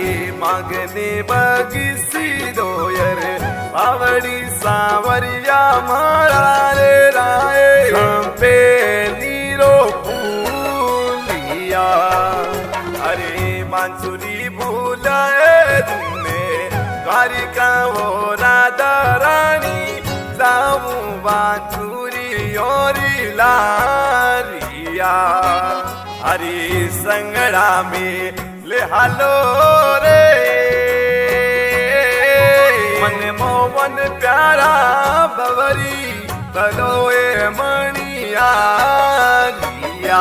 मागने बगीसी दोयर बावड़ी सावरिया मारा रे राय पे नीरो फूलिया अरे बांसुरी भूलाए तुमने द्वारिका वो राधा रानी जाऊ बांसुरी ओरी लारिया हरी संगड़ा में ले हालो रे मन मोवन प्यारा बवरी बलोए मणिया लिया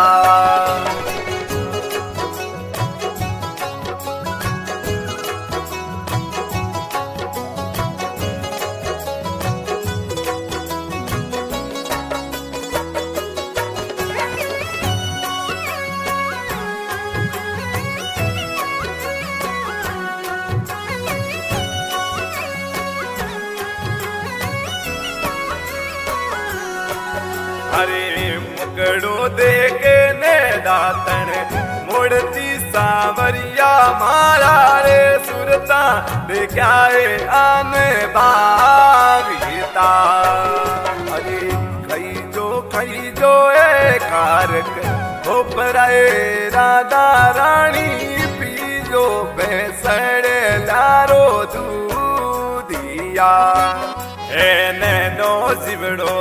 अरे मुकड़ो देके ने दातन मुड़ती सावरिया मारा रे सुरता देखाए आन भाविता अरे खई जो ए कारक उपराए राधा रानी पीजो बेसड़े लारो दूधिया ए नैनो जिवड़ो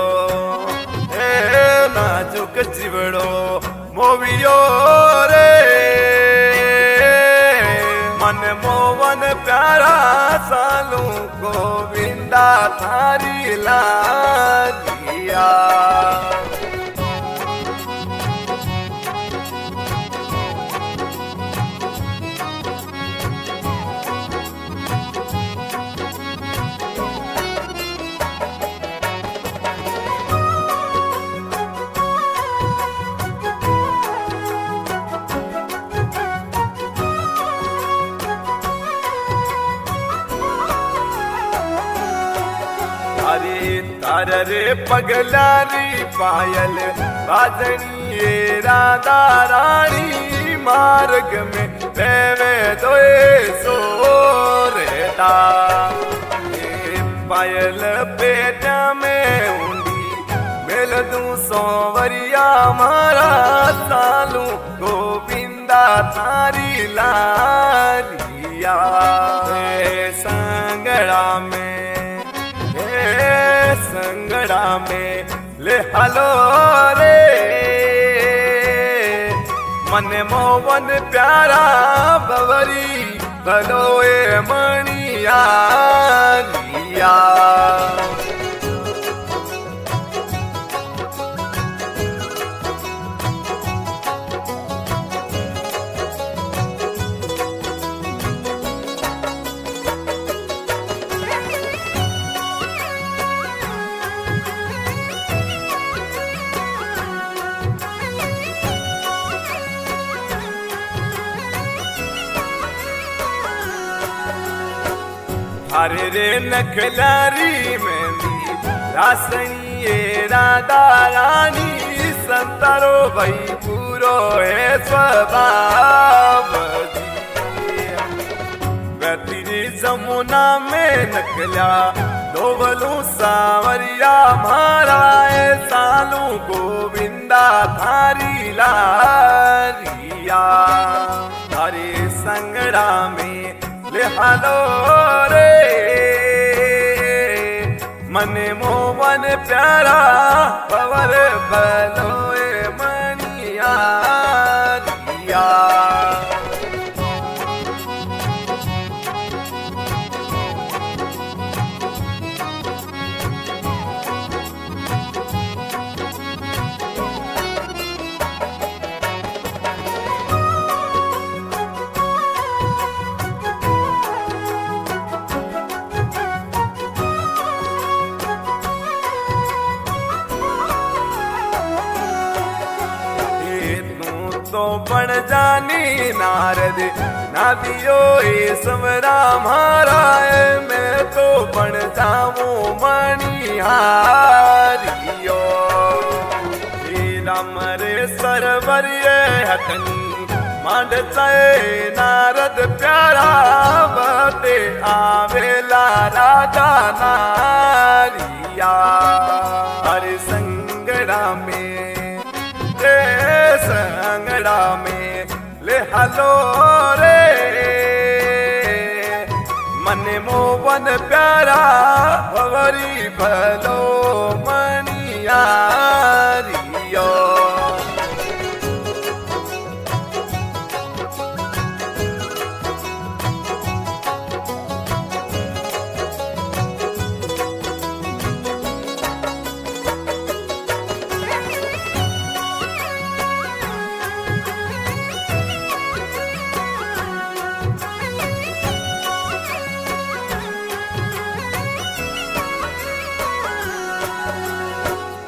नाजुक जीवड़ो मोवियो रे मन मोवन प्यारा सालू गोविंदा थारी लागिया तार रे पगलारी पायल बाजनी ये राधा रानी मार्ग में देवे दोए सोरेता पायल बेटा में उंडी मेल दूं सोवरिया मारा सालू गोविंदा थारी लारिया संगड़ा में संगड़ा में ले हलो रे मन मोवन प्यारा बवरी भलोए मणिया लिया हरे रे नखलारी मेहंदी रासनी ये राधा रानी संतारो भाई पूरो है स्वभाव तेरी जमुना में नकला दोवलू सावरिया मारा है सालू गोविंदा थारी लारिया हरे संगड़ा में ले हालो रे मन मोवन प्यारा पवर बलोए मनिया दिया तो बन जानी नारद नादियो ये समरा मारा है मैं तो बन जाऊं मणिहारियो राम रे सरवर ये हथनी मांड चाहे नारद प्यारा बते आवेला राधा नारिया हरे संगड़ा में रे संगड़ा में ले हलो रे मन मोवन प्यारा भवरी भलो मनिया